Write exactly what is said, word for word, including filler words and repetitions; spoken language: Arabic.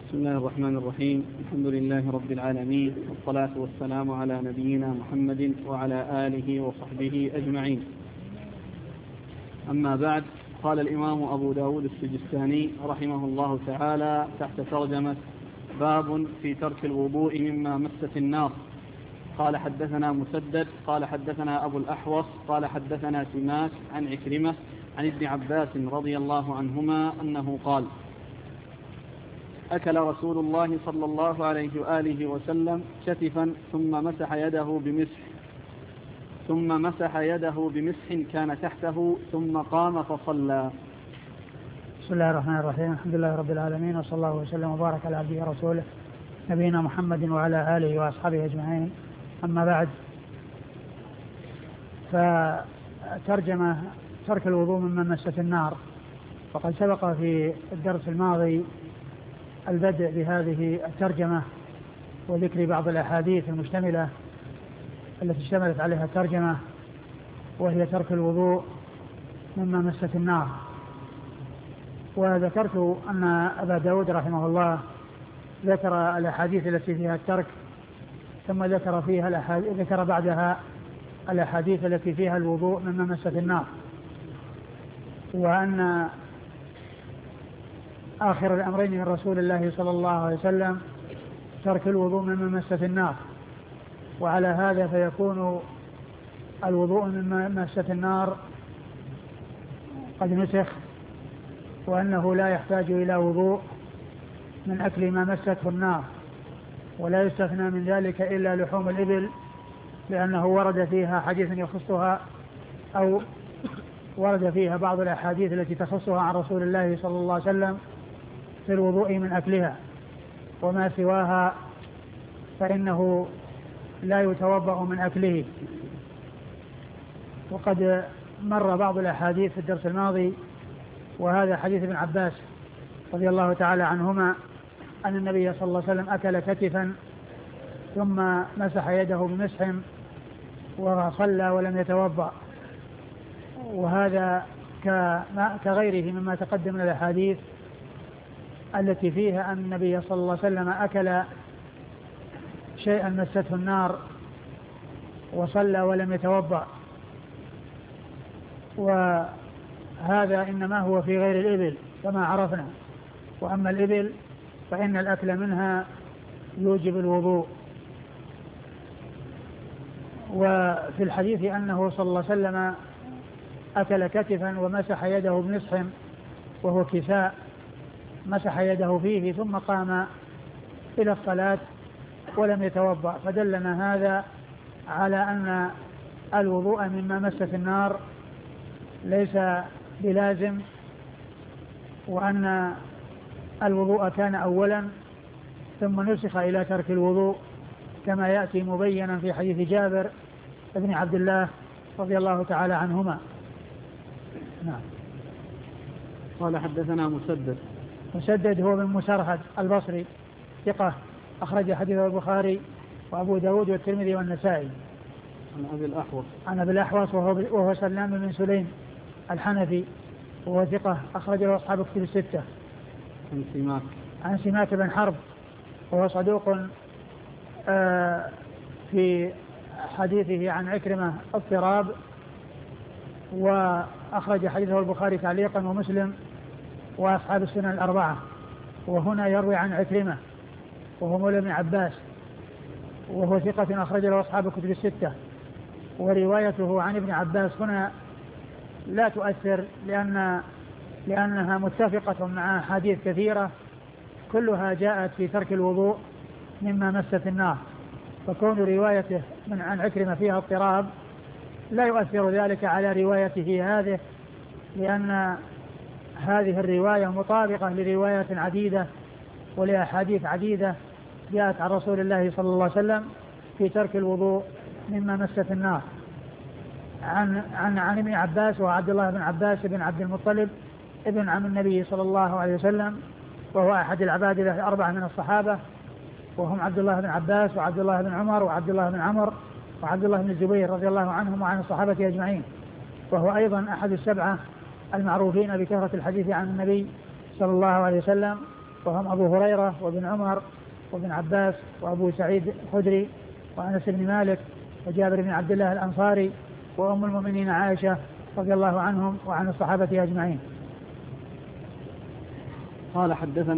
بسم الله الرحمن الرحيم. الحمد لله رب العالمين، والصلاة والسلام على نبينا محمد وعلى آله وصحبه أجمعين. أما بعد، قال الإمام أبو داود السجستاني رحمه الله تعالى تحت ترجمة باب في ترك الوضوء مما مست النار. قال حدثنا مسدد قال حدثنا أبو الأحوص قال حدثنا سماك عن عكرمة عن ابن عباس رضي الله عنهما أنه قال: أكل رسول الله صلى الله عليه وآله وسلم شتفا ثم مسح يده بمسح ثم مسح يده بمسح كان تحته ثم قام فصلى. بسم الله الرحمن الرحيم. الحمد لله رب العالمين، وصلى الله وسلم وبارك على عبده ورسوله نبينا محمد وعلى آله وأصحابه أجمعين. أما بعد، فترجمة ترك الوضوء مما مست النار. وقد سبق في الدرس الماضي البدء بهذه الترجمة وذكر بعض الأحاديث المشتملة التي اشتملت عليها الترجمة، وهي ترك الوضوء مما مست النار. وذكرت أن أبا داود رحمه الله ذكر الأحاديث التي فيها الترك، ثم ذكر فيها الأحاديث ذكر بعدها الأحاديث التي فيها الوضوء مما مست النار، وأن آخر الأمرين من رسول الله صلى الله عليه وسلم ترك الوضوء مما مست النار. وعلى هذا فيكون الوضوء مما مست النار قد نسخ، وأنه لا يحتاج إلى وضوء من أكل ما مسته النار، ولا يستثنى من ذلك إلا لحوم الإبل، لأنه ورد فيها حديث يخصها أو ورد فيها بعض الأحاديث التي تخصها عن رسول الله صلى الله عليه وسلم في الوضوء من أكلها، وما سواها فإنه لا يتوضأ من أكله. وقد مر بعض الأحاديث في الدرس الماضي، وهذا حديث ابن عباس رضي الله تعالى عنهما أن النبي صلى الله عليه وسلم أكل كتفا ثم مسح يده بمسح وصلى ولم يتوضأ. وهذا كغيره مما تقدم من الأحاديث التي فيها أن النبي صلى الله عليه وسلم أكل شيئا مسته النار وصلى ولم يتوضأ. وهذا إنما هو في غير الإبل كما عرفنا، وأما الإبل فإن الأكل منها يوجب الوضوء. وفي الحديث أنه صلى الله عليه وسلم أكل كتفا ومسح يده بمسح وهو كساء، مسح يده فيه ثم قام إلى الصلاة ولم يتوضأ، فدلنا هذا على أن الوضوء مما مست النار ليس بلازم، وأن الوضوء كان أولا ثم نسخ إلى ترك الوضوء، كما يأتي مبينا في حديث جابر بن عبد الله رضي الله تعالى عنهما. نعم. قال حدثنا مسدد مسدد هو بن مسرهد البصري ثقة، أخرج حديثه البخاري وأبو داود والترمذي والنسائي. عن أبي الأحوص عن أبي الأحوص وهو, وهو سلام بن سليم الحنفي، وهو ثقة أخرج له أصحاب كتب الستة. عن سماك عن سماك بن حرب وهو صدوق آه في حديثه عن عكرمة اضطراب، وأخرج حديثه البخاري تعليقا ومسلم وأصحاب السنن الأربعة. وهنا يروي عن عكرمة وهو مولى بن عباس، وهو ثقة أخرج له أصحاب الكتب الستة. وروايته عن ابن عباس هنا لا تؤثر، لأن لأنها متفقة مع حديث كثيرة كلها جاءت في ترك الوضوء مما مست النار، فكون روايته من عن عكرمة فيها اضطراب لا يؤثر ذلك على روايته هذه، لأن هذه الرواية مطابقة لروايات عديدة ولأحاديث عديدة جاءت عن رسول الله صلى الله عليه وسلم في ترك الوضوء مما مست النار. عن عن عن ابن عباس وعبد الله بن عباس بن عبد المطلب ابن عم النبي صلى الله عليه وسلم، وهو أحد العباد الأربعة من الصحابة، وهم عبد الله بن عباس وعبد الله بن عمر وعبد الله بن عمر وعبد الله بن الزبير رضي الله عنهم وعن الصحابة أجمعين. وهو أيضا أحد السبعة المعروفين بكثرة الحديث عن النبي صلى الله عليه وسلم، وهم أبو هريرة وابن عمر وابن عباس وأبو سعيد الخدري وأنس بن مالك وجابر بن عبد الله الأنصاري وأم المؤمنين عائشة رضي الله عنهم وعن الصحابة أجمعين. قال حدثنا